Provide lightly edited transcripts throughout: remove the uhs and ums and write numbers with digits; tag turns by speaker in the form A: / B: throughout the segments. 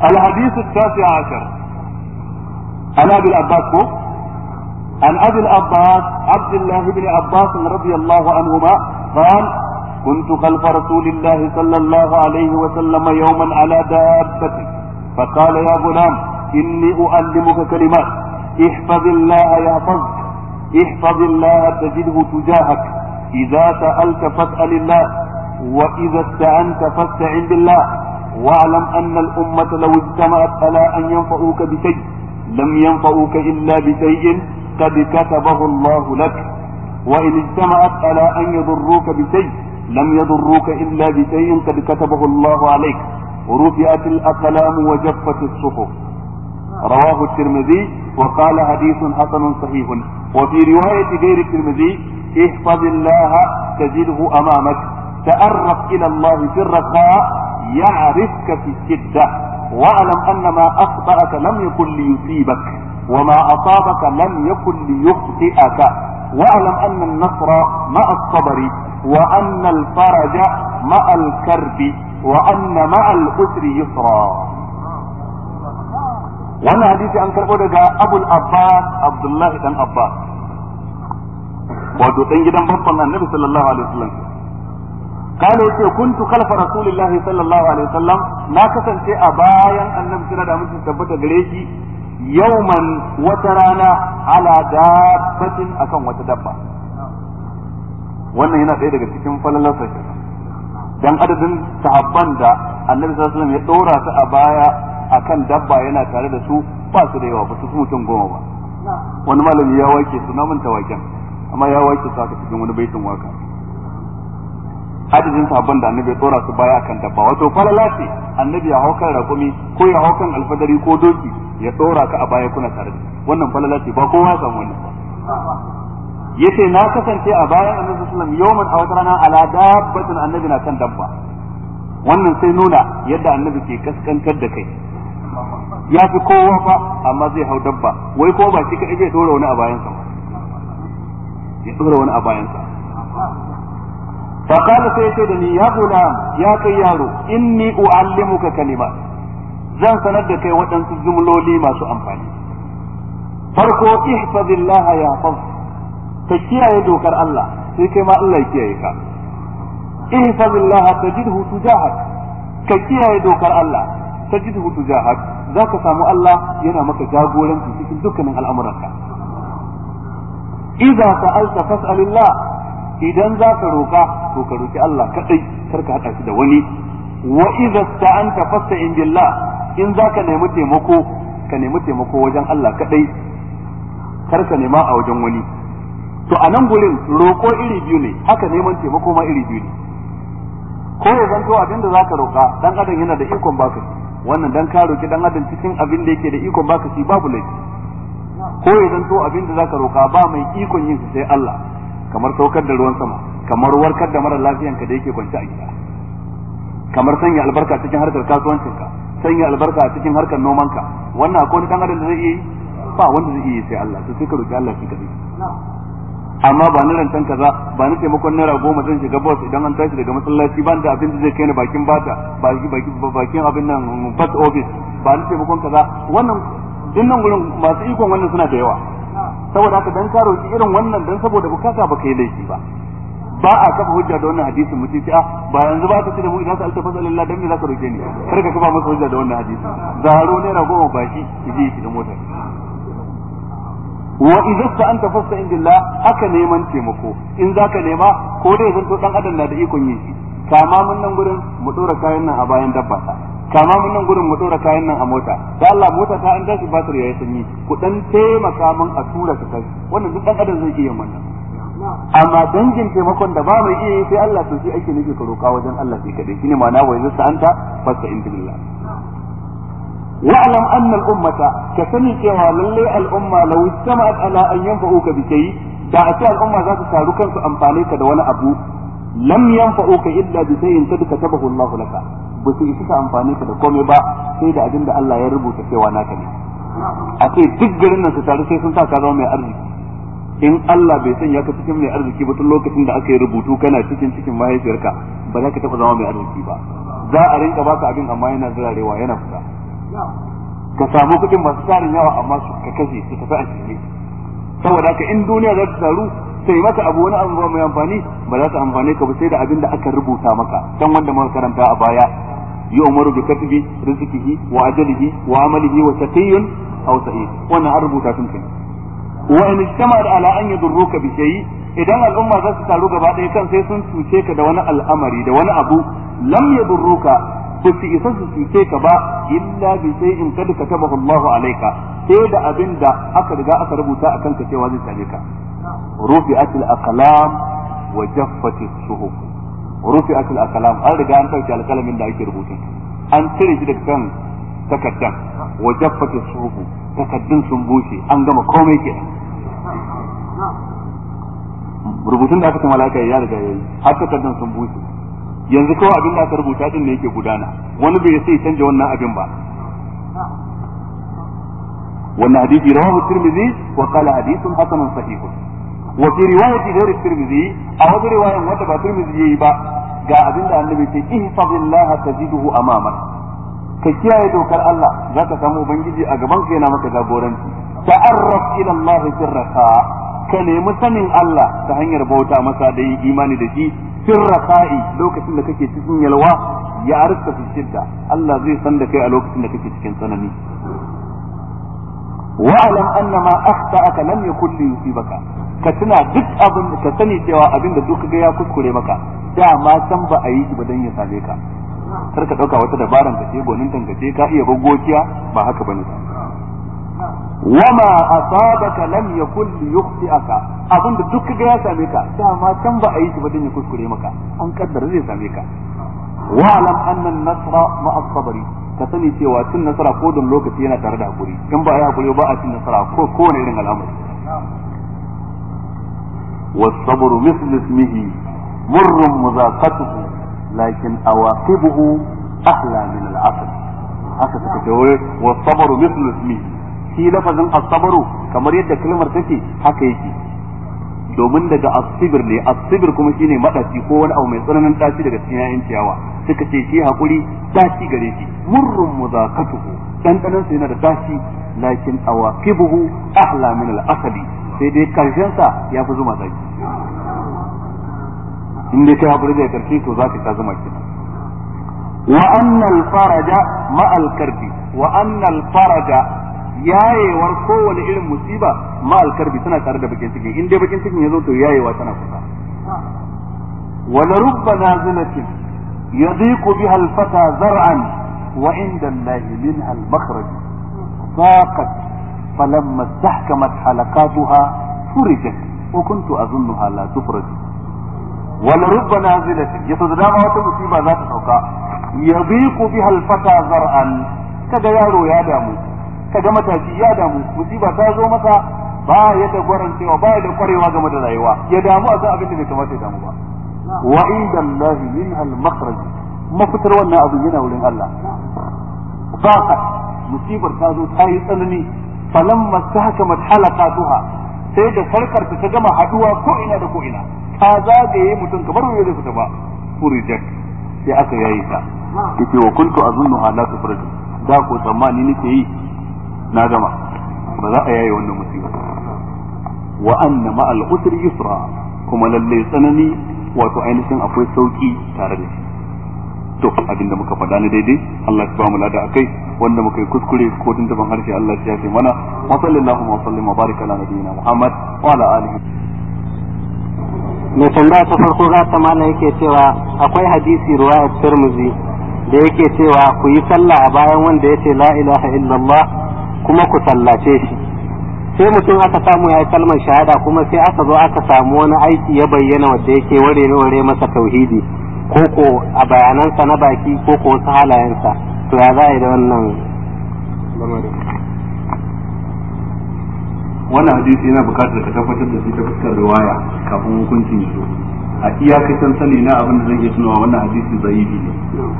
A: الحديث 19 عن ابي العباس عن ابي العباس عبد الله بن عباس رضي الله عنهما قال كنت خلف رسول الله صلى الله عليه وسلم يوما على دابة فقال يا غلام إني أعلمك كلمات احفظ الله يحفظك احفظ الله تجده تجاهك إذا سألت فاسأل الله وإذا استعنت فاستعن بالله واعلم أن الأمة لو اجتمعت على أن ينفعوك بشيء لم ينفعوك إلا بشيء قد كتبه الله لك وإن اجتمعت على أن يضروك بشيء لم يضروك إلا بشيء قد كتبه الله عليك ورفعت الأقلام وجفت الصحف رواه الترمذي وقال حديث حسن صحيح وفي رواية غير الترمذي احفظ الله تجده أمامك تعرف إلى الله في الرخاء يعرفك في الشدة واعلم أن ما أخطأك لم يكن ليصيبك وما أصابك لم يكن ليخطئك واعلم أن النصر مع الصبر وأن الفرج مع الكرب وأن مع الأسر يسرا. wannan hadisi an karɓo daga Abul Abbas Abdullahi dan Abbas wato dan gidan babban Annabi sallallahu alaihi wasallam kana yace kuntu khalfa rasulillahi sallallahu alaihi wasallam na kasance a bayan Annabi sallallahu alaihi wasallam tabbata gare shi yawman wata rana ala dabbatin akan wata dabba wannan yana ɗaya daga cikin falalarsa dan adadin sahabban da Annabi sallallahu alaihi wasallam ya dora su a baya akan dabba yana tare da su ba su da yawa ba su mutum 10 ba wani malami ya wake su na manta waken amma ya wake su aka cikin wani baitin waka adadin sahabban da Annabi ya dora su baya akan dabba wato falala ce Annabi ya haukan rakumi ko ya haukan alfadari ko doki ya dora ka a baya kuna tare da wannan falala ce ba kowa san wannan ba yace na kasance a bayan Annabi sallallahu alaihi wasallam yawman a wata rana ala dabbatin Annabi na kan dabba wannan sai nuna yadda Annabi ke kaskantar da kai ya fi kowa fa amma zai hau dabba wai ko ba shi kadai zai dora wani a bayansa ya dora wani a bayansa fa kana sai yace da ni ya gulam ya kai yaro inni uallimuka kalimat zan sanar da kai waɗansu jumloli masu amfani farko ihfazillah ya hafaz ka kiyaye dokar Allah sai kai ma Allah ya kiyaye ka ihfazillah tajidhu tujahak ka kiyaye dokar Allah tajidhu tujahak zaka samu Allah yana maka jagoranci cikin dukkanin al'amuranka idza sa'alta fas'alillah idan zaka roka to ka roki Allah kadai karka hada shi da wani wa idza sta'anta fasta'in billah in zaka nemi taimako ka nemi taimako wajen Allah kadai karka nema a wajen wani to a nan gurin roko iri biyu ne haka neman taimako ma iri biyu ne ko ya zanto abinda zaka roka dan adam yana da ikon baka wannan dan ka roki dan adam cikin abin da yake da ikon baka shi babu laifi ko ya zanto abin da zaka roka ba mai ikon yin sai Allah kamar saukar da ruwan sama kamar warkar da mara lafiyan ka da yake kwance a gida kamar sanya albarka cikin harkar kasuwancin ka sanya albarka cikin harkar noman ka wannan akwai dan adam da zai yi ba wanda zai yi sai Allah to sai ka roki Allah shi kadai amma ba ni rantan kaza ba ni taimakon naira 10 zan shiga boss idan an tashi daga masallaci ban da abin da zai kai ni bakin bata bakin abin nan post office ba ni taimakon kaza wannan dinnan gurin masu ikon wannan suna da yawa saboda haka dan ka roki irin wannan dan saboda bukata baka yi laifi ba ba a kafa hujja da wannan hadisin mutum ce ba yanzu ba ka ce da mu idan ka alta fasalillah dan me zaka roke ni kar ka kafa masa hujja da wannan hadisin zaro naira 10 baki yaje shi da motar wa idza anta fasta'in billah haka neman taimako in zaka nema ko dai zanto dan adam na da ikon yin shi kama mun nan gurin mu dora kayan nan a bayan dabba ta kama mun nan gurin mu dora kayan nan a mota da Allah mota ta an tashi batir yayi sanyi ku dan taimaka mun a tura ta kai wannan duk dan adam zai iya yin wannan amma dangin taimakon da ba mai iya yi sai Allah to shi ake nufi ka roka wajen Allah sai kadai shine ma'ana wa idza anta fasta'in billah واعلم ان الامه كسني cewa lalle al'umma law istama'at ala an yanfa'uka bi shay da ake al'umma za ta taru kansu amfane ka da wani abu lam yanfa'uka illa bi shay'in kad katabahu Allah laka ba su isa amfane ka da komai ba sai da abin da Allah ya rubuta cewa naka ne a ce duk garin nan su taru sai sun sa ka zama mai arziki in Allah bai sanya ka cikin mai arziki ba tun lokacin da aka yi rubutu kana cikin mahaifiyarka ba za ka taba zama mai arziki ba za a rinka baka abin amma yana zirarewa yana fita ka samu kuɗin masu tarin yawa amma su ka kashe su tafi a cikin saboda haka in duniya za ta taru sai maka abu wani abu mai amfani ba za ta amfane ka ba sai da abin da aka rubuta maka dan wanda muka karanta a baya yu'maru bi katbi rizqihi wa ajalihi wa amalihi wa shaqiyyun aw sa'id wannan an rubuta tun kin wa in istama'at ala an yadurruka bi shay'i idan al'umma za su taru gaba ɗaya kan sai sun cuce ka da wani al'amari da wani abu lam yadurruka ba su isa su cuce ka ba illa bi shay'in kad katabahu Allahu alayka sai da abin da aka riga aka rubuta akan ka cewa zai same ka rufi'at al-aqlam wa jaffat as-suhuf rufi'at al-aqlam an riga an dauke alƙalamin da ake rubutu an cire shi daga kan takaddan wa jaffat as-suhuf takaddun sun bushe an gama komai kenan rubutun da aka kuma malaka ya riga yayi har takaddun sun bushe yanzu kawai abin da aka rubuta din ne yake gudana wani bai sai canja wannan abin ba wannan hadisi rawahu tirmidhi wa qala hadithun hasanun sahih wa fi riwayati ghayr tirmidhi aw riwayan wanda ba tirmidhi yayi ba ga abin da annabi ce ihfazillah tajiduhu amamak ka kiyaye dokar Allah zaka samu ubangiji a gaban ka yana maka jagoranci ta'arraf ila Allah sirraka ka nemi sanin Allah ta hanyar bauta masa da yi imani da shi sirraka'i lokacin da kake cikin yalwa ya arka fi shidda Allah zai san da kai a lokacin da kake cikin tsanani wa'alam anna ma akhta'aka lam yakun li yusibaka ka tuna duk abin ka sani cewa abin da duk ga ya kuskure maka dama san ba a yi shi ba dan ya same ka kar ka dauka wata dabaran ka ce gonin tankace ka iya gogokiya ba haka bane wama asabaka lam yakun li yukhti'aka abin da duk ga ya same ka dama san ba a yi shi ba dan ya kuskure maka an kaddara zai same ka wa'alam anna an-nasra ma'a as-sabri ka sani cewa cin nasara ko don lokaci yana tare da hakuri in ba ya hakuri ba a cin nasara ko kowane irin al'amari was-sabru mithlu ismihi murrun muzaqatuhu lakin awaqibuhu ahla min al-asr haka suka ce was-sabru mithlu ismihi shi lafazin as-sabru kamar yadda kalmar take haka yake domin daga as-sibr ne as-sibr kuma shine madaci ko wani abu mai tsananin daci daga cikin yayin ciyawa suka ce shi hakuri daci gare shi murrun muzaqatuhu dandanan sa yana da daci lakin awaqibuhu ahla min al-asali sai dai karshen sa yafi zuma zaki in dai kai hakuri da karshe to zaka ta zuma ki wa anna al-faraja ma al-karbi wa anna al-faraja yayewar kowane irin musiba ma al-karbi tana tare da bakin ciki in dai bakin cikin yazo to yayewa tana kusa wa la rubba nazilatin يضيق بها الفتى زرعا وعند الله منها المخرج ضاقت فلما استحكمت حلقاتها فرجت وكنت أظنها لا تفرج ولرب نازلة يتدرى وتمصيبة ذات سوكا يضيق بها الفتى زرعا كذا يارو يا دامو كذا متاجي يا دامو مصيبة تازو متى ba ya da gwarancewa ba ya da kwarewa game da rayuwa ya damu a kan abin da bai kamata ya damu ba wa inda Allah minha al-makhraj mafitar wannan abu yana wurin Allah baka musibar ta zo ta yi tsanani falamma tahkamat halaqatuha sai da sarkar ta gama haduwa ko ina da ko ina ta zagaye mutum kamar wanda zai fita ba furijat sai aka yayi ta yace wa kuntu azunnuha la tufrij da ko tsammani nake yi na gama ba za a yayi wannan musiba wa anna ma'al usri yusra kuma lalle tsanani wato ainihin akwai sauki tare da shi to abinda muka faɗa ne daidai Allah ya ba mu lada akai wanda muka yi kuskure ko tun taban harshe Allah ya yafe mana wa sallallahu wa sallim wa baraka ala nabiyyina Muhammad wa ala alihi
B: mai tambaya ta farko za ta mana yake cewa akwai hadisi riwayat Tirmidhi da yake cewa ku yi sallah a bayan wanda yace la ilaha illallah kuma ku sallace shi sai mutum aka samu ya yi kalmar shahada kuma sai aka zo aka samu wani aiki ya bayyana wanda yake ware masa tauhidi ko a bayanansa na baki ko wasu halayensa to ya za a yi da wannan lamarin
A: wannan hadisi yana bukatar ka tabbatar da shi ta fuskar riwaya kafin hukuncin ya zo a iyakacin sani na abin da zan iya tunawa wannan hadisi zaifi ne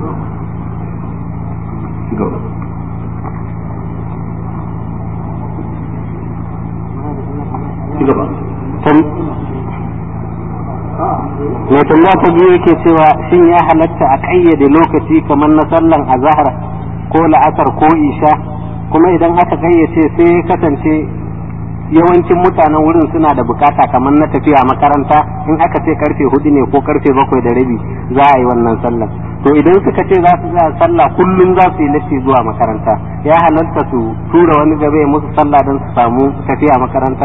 B: mai tambaya ta biyu yake cewa shin ya halatta a kayyade lokaci kamar na sallan azhar ko la'asar ko isha, kuma idan aka gayyace sai ya kasance yawancin mutanen wurin suna da bukata kamar na tafiya makaranta, in aka ce karfe 4 ne ko karfe 7:15 za a yi wannan sallar, to idan suka ce za su tsaya sallah kullum za su yi latti zuwa makaranta, ya halarta su tura wani gaba ya musu sallah don su samu tafiya makaranta?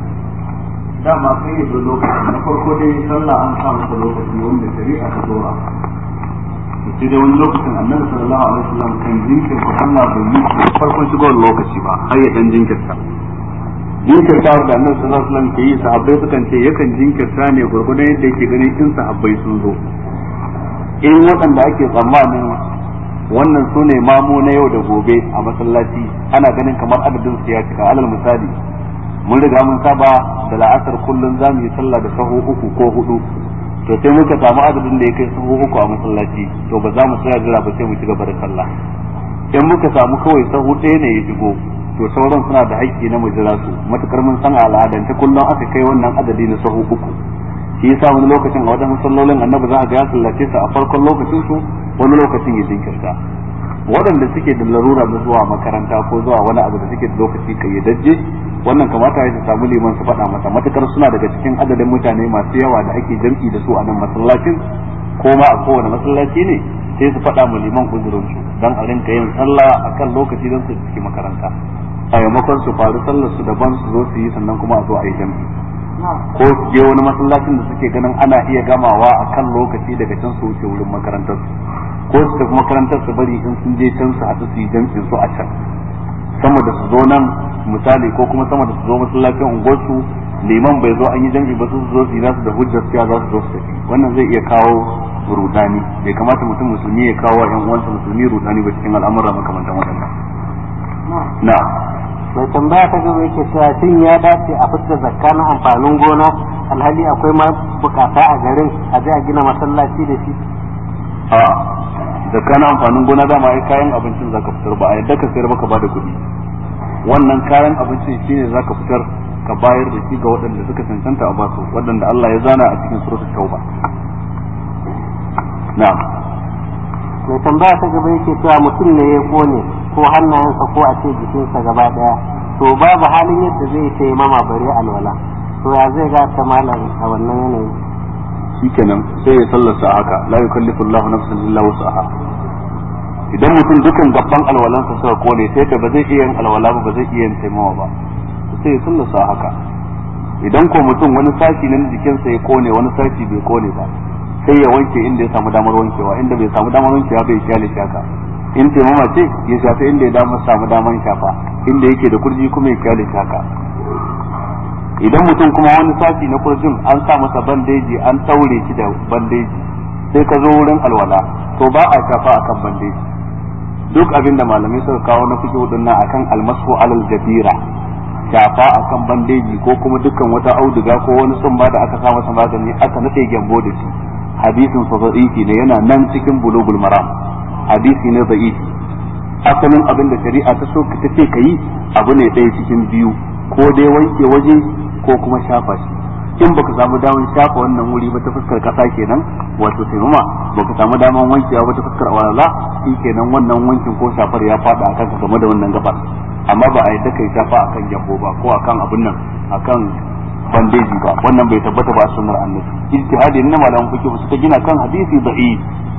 A: dama kai yi lokaci na farko dai sallah an sa masa lokaci wanda shari'a ta dora, sai dai wani lokacin annabi sallallahu alaihi wasallam kan jinkirta sallah bai yi farkon shigowar lokaci ba har ya dan jinkirta da annabi sallallahu alaihi wasallam ke yi, sahabbai sukan ce yakan jinkirta ne gurgurdan yadda yake ganin in sahabbai sun zo, in waɗanda ake tsammanin wannan su ne mamu na yau da gobe a masallaci ana ganin kamar adadin su ya cika. Alal misali, mun riga mun saba da la'asar kullum za mu yi sallah da sahu 3 ko 4, to sai muka samu adadin da ya kai sahu 3 a masallaci, to ba za mu tsaya jira ba sai mu ci gaba da sallah. in muka samu kawai sahu ɗaya ne ya shigo, to sauran suna da haƙƙi na mu jira su, matukar mun san al'adance kullum aka kai wannan adadi na sahu 3. shi yasa wani lokacin a wadannan sallolin annabi za a ga ya sallace su a farkon lokacin su, wani lokacin ya jinkirta. waɗanda suke da larura na zuwa makaranta ko zuwa wani abu da suke da lokaci kayyadajje, wannan kamata ya samu liman su faɗa masa, matukar suna daga cikin adadin mutane masu yawa da ake jam'i da su a nan masallacin ko ma a kowane masallaci ne, sai su faɗa ma liman uzurin su dan a rinka yin sallah akan lokaci don su ciki makaranta, a maimakon su faru sallar su daban su zo su yi sannan kuma a zo a yi jam'i, ko su je wani masallacin da suke ganin ana iya gamawa akan lokaci daga can su wuce wurin makarantar su, ko su tafi makarantar su bari in sun je can su haɗu su yi jam'in su a can, sama da su zo nan misali, ko kuma sama da su zo masallacin unguwarsu liman bai zo an yi jam'i ba su zo su yi nasu da hujjar siya za su zo su tafi. Wannan zai iya kawo rudani, bai kamata mutum musulmi ya kawo yan uwansa musulmi rudani ba cikin al'amura makamantan waɗannan. Na
B: mai tambaya ta gaba yake cewa shin ya dace a fitar zakka na amfanin gona alhali akwai ma bukata a garin a je a gina masallaci da shi?
A: A zakka na amfanin gona dama ai kayan abincin zaka fitar, ba a yadda ka sayar baka bada kuɗi. wannan kayan abincin shine zaka fitar ka bayar da shi ga waɗanda suka cancanta a basu, waɗanda Allah ya zana a cikin suratul tauba. Na'am.
B: Mai tambaya ta gaba yake cewa mutum ne ya kone ko hannayensa ko a ce jikinsa gaba daya, to babu halin yadda zai ce mama bare alwala, to ya zai ga ta malam a wannan yanayi?
A: Shikenan sai ya sallarsa haka, la yukallifu Allahu nafsan illa wus'aha. idan mutum dukan gaban alwalansa suka kone sai ka ba zai iya yin alwala ba zai iya yin taimawa ba, sai ya sallarsa haka. idan ko mutum wani sashi na jikinsa ya kone wani sashi bai kone ba, sai ya wanke inda ya samu damar wankewa, inda bai samu damar wankewa bai kyale shaka. in taimama ce ya shafa inda ya samu damar shafa, inda yake da kurji kuma ya kyale shaka. idan mutum kuma wani sashi na kurjin an sa masa bandeji an taure shi da bandeji, sai ka zo wurin alwala, to ba a shafa akan bandeji. duk abin da malamai suka kawo na fiqh dinnan akan almasu alal jabira, shafa akan bandeji ko kuma dukkan wata auduga ko wani tsumma da aka sa masa magani aka nade gyambo da shi, hadisin sa da'ifi ne, yana nan cikin bulugul maram, hadisi ne da'ifi. asalin abin da shari'a ta so ta ce kai abu ne ɗaya cikin biyu, ko dai wanke waje ko kuma shafa shi. in baka samu daman shafa wannan wuri ba ta fuskar kasa kenan, wato taimama baka samu daman wankewa ba ta fuskar awala, shi kenan wannan wankin ko shafar ya fada akan ka game da wannan gabar. amma ba a yadda kai shafa akan jambo ba ko akan abun nan akan bandeji ba, wannan bai tabbata ba a sunnar annabi. ijtihadi ne malaman fiqh suka gina kan hadisi da'i.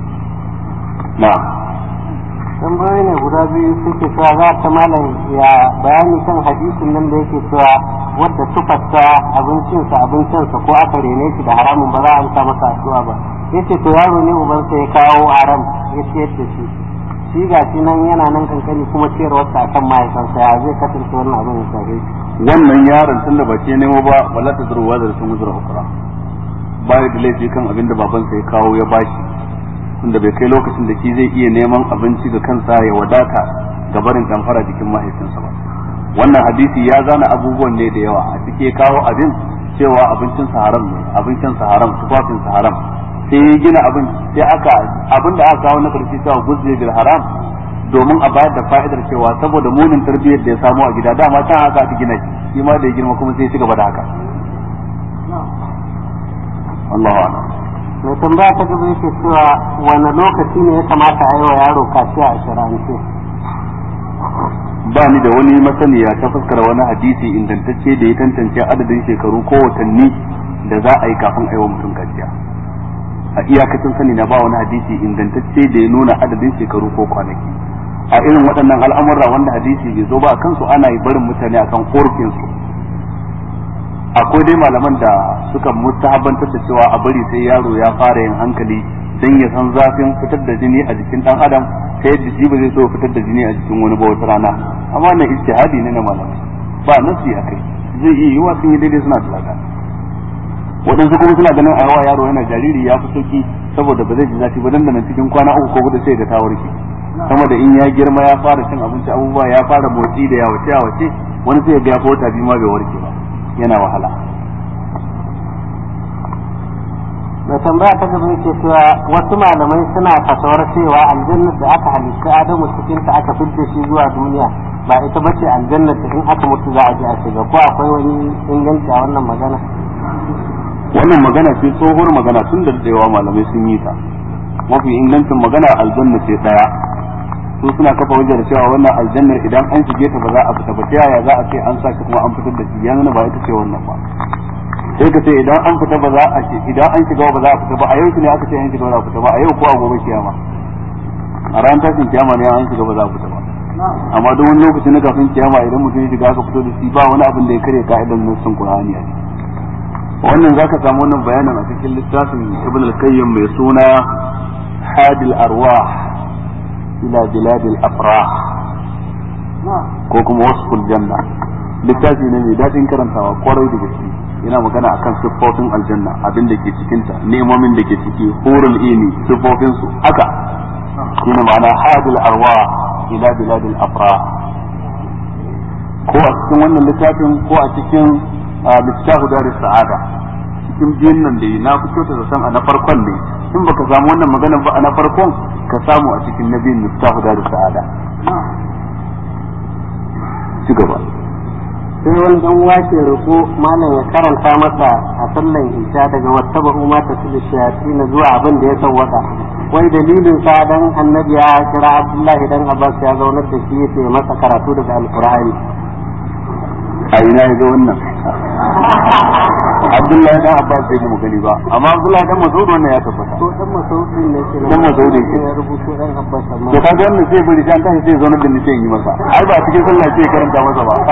A: na
B: tambayoyi ne guda biyu suke cewa za ta malam ya bayani kan hadisin nan da yake cewa wadda tufarta abincinsa ko aka rene shi da haramun ba za a amsa masa addu'a ba. yace to yaro ne ubansa ya kawo haram ya ciyar da shi ga shi nan yana nan kankani kuma ciyarwarsa akan mahaifansa, ya zai kasance wannan abin ya shafe shi?
A: wannan yaron tun da bace nemo ba wala ta zurwa da sun zura ukura, bai da laifi kan abin da babansa ya kawo ya bashi, tunda bai kai lokacin da shi zai iya neman abinci ga kansa ya wadata ga barin damfara jikin mahaifinsa ba. wannan hadisi ya zana abubuwan ne da yawa, a cike kawo abin cewa abincin sa haram ne, abincin sa haram, tufafin sa haram, sai ya gina abin sai abin da aka kawo na karshe cewa guzzi bil haram, domin a bayar da fa'idar cewa saboda munin tarbiyyar da ya samu a gida dama ta haka aka gina shi ma da ya girma kuma sai ya ci gaba da haka. Allahu a'lam.
B: mai tambaya ta gaba yake cewa wani lokaci ne ya kamata a yi wa yaro kaciya a shari'ance?
A: ba ni da wani masaniya ta fuskar wani hadisi ingantacce da ya tantance adadin shekaru ko watanni da za a yi kafin a yi wa mutum kaciya. A iyakacin sani na ba wani hadisi ingantacce da ya nuna adadin shekaru ko kwanaki. A irin waɗannan al'amurra wanda hadisi bai zo ba a kansu ana yi barin mutane akan korkinsu. Akwai dai malaman da suka mustahabbantar da cewa a bari sai yaro ya fara yin hankali dan ya san zafin fitar da jini a jikin dan adam ta yadda shi ba zai so fitar da jini a jikin wani ba wata rana. Amma wannan ijtihadi ne na malamai ba nasi akai, zai iya yiwa sun yi daidai suna talaka. Waɗansu kuma suna ganin a yawa yaro yana jariri ya fi sauki saboda ba zai ji zafi ba dan da cikin kwana 3 ko 4 sai ga ta warke. Sama da in ya girma ya fara cin abinci abubuwa ya fara motsi da yawace wani sai ya ga wata biyu ma bai warke ba, yana wahala.
B: da tambaya ta gaba yake cewa wasu malamai suna fasawar cewa aljannar da aka halitta Adamu cikin ta aka fitar shi zuwa duniya ba ita bace aljannar da in aka mutu za a je a shiga, ko akwai wani inganci a wannan magana?
A: Wannan magana ce tsohuwar magana tun da daewa malamai sun yi ta. Mafi ingancin magana aljanna ce daya. Su suna kafa hujjar cewa wannan aljannar idan an shige ta ba za a fita ba, ta yaya za a ce an saki kuma an fitar da shi? Yana ba ita ce wannan ba. Sai ka ce idan an fita ba za a ce idan an shiga ba za a fita ba, a yau ne aka ce an shiga ba za a fita ba, a yau ko a gobe kiyama. A ran tashin kiyama ne an shiga ba za a fita ba. Amma duk wani lokaci na kafin kiyama idan mutum ya shiga aka fito da shi ba wani abin da ya kare ka'idan nassin Qur'ani ne. Wannan zaka samu wannan bayanin a cikin littafin Ibn al-Qayyim mai suna Hadil Arwah ila Bilad al-Afrah ko kuma Wasful Janna. Littafi ne mai dadin karantawa kwarai da gaske. Yana magana akan siffofin aljanna, abin da ke cikin ta, nemomin da ke ciki, hurul ini, siffofin su haka shine ma'ana Hadil Arwah ila Bilad al-Afrah. Ko a cikin wannan littafin ko a cikin Miftahu Daris Sa'ada, cikin biyun nan da na fito ta san a na farkon ne, in baka samu wannan magana ba a na farkon ka samu a cikin nabiyin Miftahu Daris Sa'ada. Ci gaba.
B: Sai wani dan wace roƙo malam ya karanta masa a sallan isha daga wattabu ma ta sul shayatin zuwa abin da ya sawwaka. Wai dalilin sa dan annabi ya kira Abdullahi dan Abbas ya zaunar da shi yace masa karatu daga Alqur'ani.
A: A ina ya ga wannan? Abdullahi dan Abbas bai mu gani ba, amma Abdullahi dan Mas'ud wannan ya tabbata.
B: To dan Mas'ud ne ke
A: dan Mas'ud ne
B: ya rubuto dan Abbas amma.
A: To kaga wannan sai bari dan tashi sai zaunar da ni sai yi masa. Ai ba cikin sallah sai karanta masa ba.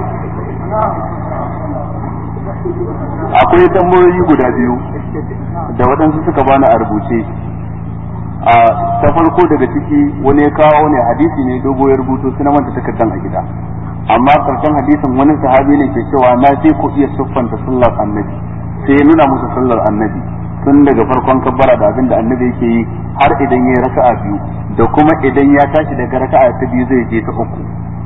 A: Akwai tambayoyi guda biyu da waɗansu suka bani a rubuce. A ta farko daga ciki wani ya kawo ne hadisi ne dogo ya rubuto suna manta takardan a gida. Amma karshen hadisin wani sahabi ne ke cewa na je ku iya siffanta sallar annabi, sai ya nuna musu sallar annabi tun daga farkon kabbara da abin da annabi yake yi har idan ya raka'a biyu da kuma idan ya tashi daga raka'a ta biyu zai je ta uku.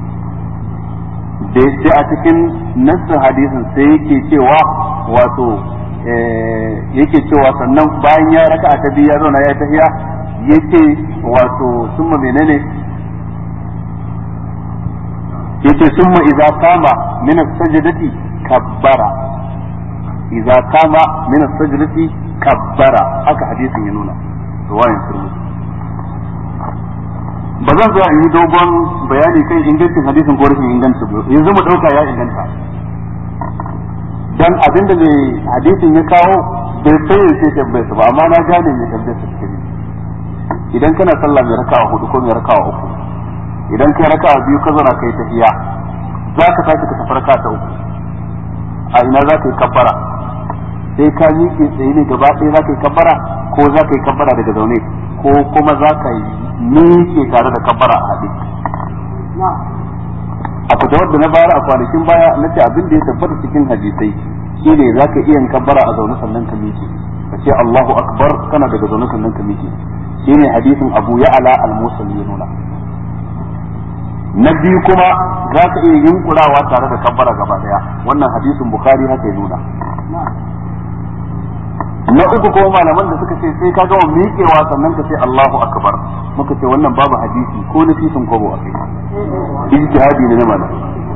A: Da a cikin nassin hadisin sai yake cewa wato yake cewa sannan bayan ya raka'a ta biyu ya zauna ya tafiya yake wato summa menene yake summa idza qama min as-sajdati kabbara, idza qama min as-sajdati kabbara, haka hadisin ya nuna riwayan Tirmidhi. ba zan zo in yi dogon bayani kan ingancin hadisin ko rashin ingancin ba, yanzu mu dauka ya inganta dan abinda mai hadisin ya kawo bai sai tambayar ba, amma na gane mai tambayar sa cikin idan kana sallah mai raka'a 4 ko mai raka'a 3, idan kai raka'a 2 ka zauna kai tahiya za ka tashi ka tafi raka'a ta 3, a ina za ka yi kabbara? sai ka miƙe tsaye ne gaba ɗaya za ka yi kabbara ko za ka yi kabbara daga zaune ko kuma za ka yi miƙe tare da kabbara a haɗe? A fatawar da na bayar a kwanakin baya na ce abin da ya tabbata cikin hadisai shi ne za ka iya kabbara a zaune sannan ka miƙe ka ce Allahu akbar kana daga zaune sannan ka miƙe, shi ne hadisin Abu Ya'la al-Musali ya nuna. Na biyu kuma za ka iya yunkurawa tare da kabbara gaba daya, wannan hadisin Bukhari haka ya nuna. Na uku kuma malaman da suka ce sai ka gama miƙewa sannan ka ce Allahu akbar, muka ce wannan babu hadisi ko na fitin kwabo a kai, ijtihadi ne na malam.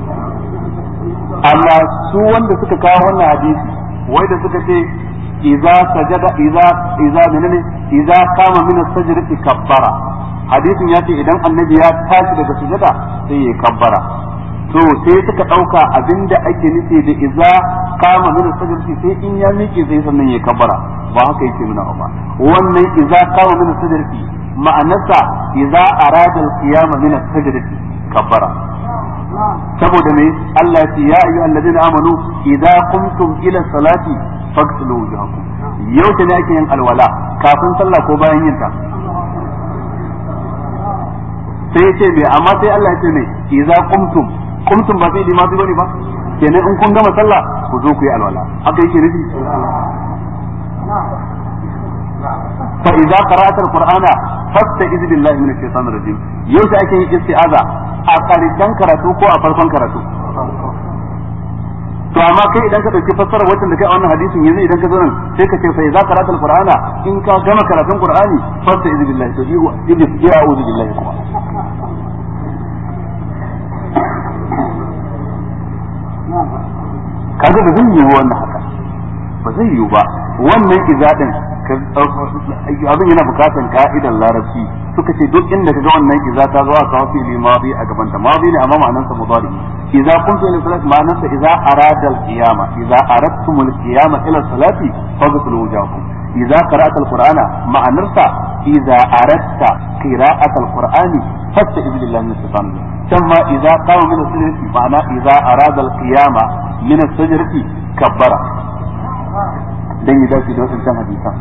A: Amma su wanda suka kawo wannan hadisi wai da suka ce idza sajada idza menene idza kama min as-sajdati kabbara, hadisin ya ce idan annabi ya tashi daga sujada sai ya kabbara to sai suka dauka abinda ake nufi da idza qama min as-sajdati sai in ya miƙe sai sannan ya kabbara ba haka yake nuna ba wannan idza qama min as-sajdati ma'anarsa idza arada al-qiyama min as-sajdati kabbara saboda me Allah ya ce ya ayyuhal ladina amanu idza qumtum ila salati faghsilu wujuhakum yau ta ne ake yin alwala kafin sallah ko bayan yin ta sai ya ce me amma sai Allah ya ce me idza qumtum ba sai limami bane ba kenan in kun gama sallah ku zo ku yi alwala haka yake nufi fa idza qara'ta al-qur'ana fasta'iz billahi minash shaitanir rajim yau ta ake yin isti'aza a karshen karatu ko a farkon karatu to amma kai idan ka dauki fassara wacce da kai a wannan hadisin yanzu idan ka zo nan sai ka ce fa idza qara'ta al-qur'ana in ka gama karatun qur'ani fasta'iz billahi to yi a'udhu billahi kuma kaga ba zai yi wannan haka ba zai yi ba wannan izadin abin yana bukatan ka'idan larabci suka ce duk inda kaga wannan iza ta zo a kawo fili madi a gaban ta madi ne amma ma'anar sa mudari idza kuntum ila salati ma'anar sa idza arada al-qiyama idza aradtum al-qiyama ila salati faghsilu wujuhakum idza qara'ta al-qur'ana ma'anar sa idza aradta qira'at al-qur'ani fasta'iz billahi min ash-shaytanir rajim ثم إذا قام من السجدة معنى إذا أراد القيام من السجدة كبر dan yi dace da wasu hadisan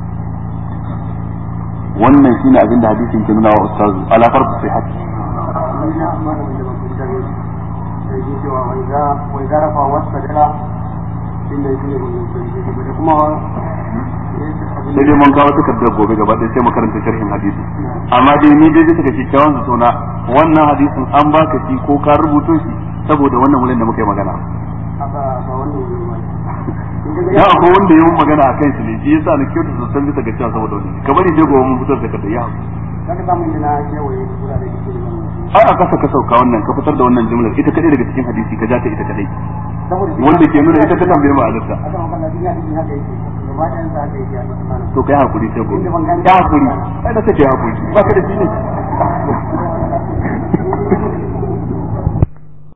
A: wannan shine abin da hadisin ke nuna wa ustazu ala farq sihhat sai dai mun kawo takardar gobe gaba ɗaya sai mu karanta sharhin hadisi amma dai ni dai suka ce kyawun zato na wannan hadisin an baka shi ko ka rubuto shi saboda wannan wurin da muka yi magana ya akwai wanda yi magana a kan shi ne shi yasa na kyautu sosai bisa ga cewa saboda wani kamar je gobe mun fitar da kada ya ai a kasa ka sauka wannan ka fitar da wannan jumlar ita kadai daga cikin hadisi ka ja ta ita kadai wanda ke nuna ita ka tambaye mu azabta to kai hakuri sai gobe ya hakuri ai da kake hakuri ba ka da shi ne